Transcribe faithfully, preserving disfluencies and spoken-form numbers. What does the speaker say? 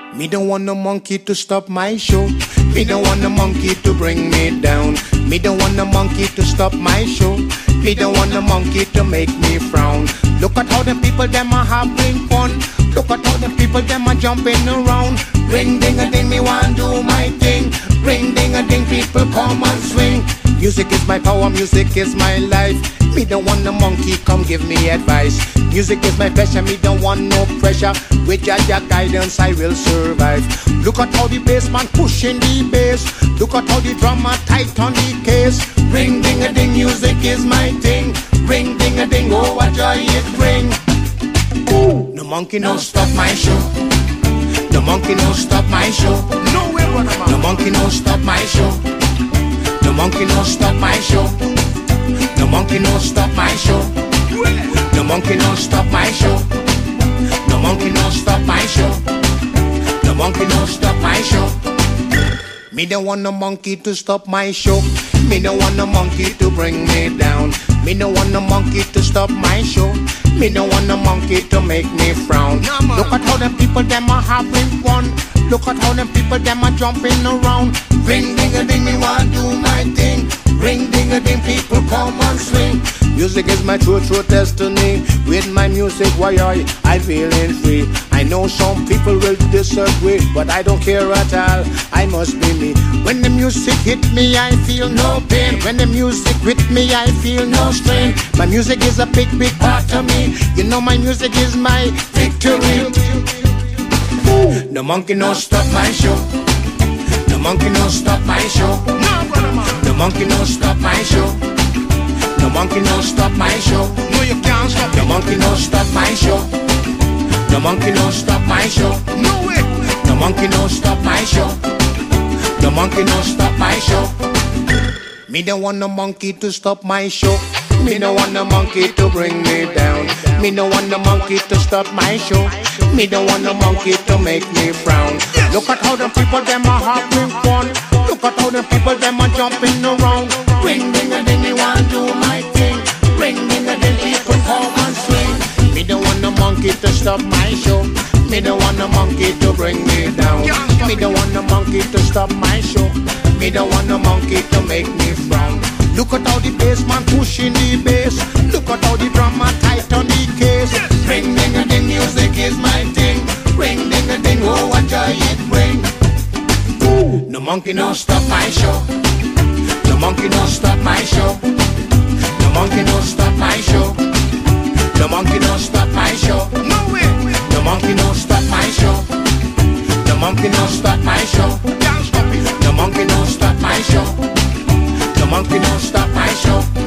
Me don't want no monkey to stop my show. Me don't want no monkey to bring me down. Me don't want no monkey to stop my show. Me don't want no monkey to make me frown. Look at how the people them are having fun. Look at how the people them are jumping around. Ring ding a ding, me want do my thing. Ring ding a ding, people come and swing. Music is my power, music is my life. Me don't want no monkey, come give me advice. Music is my pleasure, me don't want no pressure. With your guidance I will survive. Look at how the bass man pushing the bass. Look at how the drummer tight on the case. Ring ding a ding, music is my thing. Ring ding a ding, oh what joy it bring. Ooh. No monkey no stop my show. No monkey no stop my show. No way, brother man. No monkey no stop my show. No monkey no stop my show. No monkey no stop my show. No monkey no stop my show. No monkey no stop my show. No monkey no stop my show. Me don't want no monkey to stop my show. Me don't want no monkey to bring me down. Me don't want no monkey to stop my show. Me don't want no monkey to make me frown. Look at how them people them are having fun. Look at how them people them are jumping around. Ring ding a ding, me want do my thing. Ring ding a ding, people come and swing. Music is my true, true destiny. With my music, why I, I feeling free. I know some people will disagree, but I don't care at all. I must be me. When the music hit me, I feel no pain. When the music with me, I feel no strain. My music is a big, big part of me. You know my music is my victory. The monkey no stop my show. The monkey no stop my show. The monkey no stop my show. The monkey no stop my show. No, you can't stop. The monkey no stop my show. The monkey no stop my show. No way. The monkey no stop my show. The monkey no stop my show. Me don't want no monkey to stop my show. Me don't want no monkey to bring me down. Me don't want no monkey to stop my show. Me don't want no monkey to make me frown. Look at how the people them are having fun. Look at how the people them are jumping around. Ring ding a ding, me want do my thing. Ring ding a ding, people come and swing. Me don't want no monkey to stop my show. Me don't want no monkey to bring me down. Me don't want no monkey to stop my show. Me don't want no monkey to make me frown. Look at how the bass man pushing the bass. Look at how the drummer tight on the case. Ring ding a ding, music is my thing. Ring ding a ding, oh what joy it bring. Ooh. No monkey no stop my show. No monkey no stop my show. No monkey no stop my show. No monkey no stop my show. No way. No monkey no stop my show. No monkey no stop my show. Can't stop it. No monkey no stop my show. The monkey don't stop my show.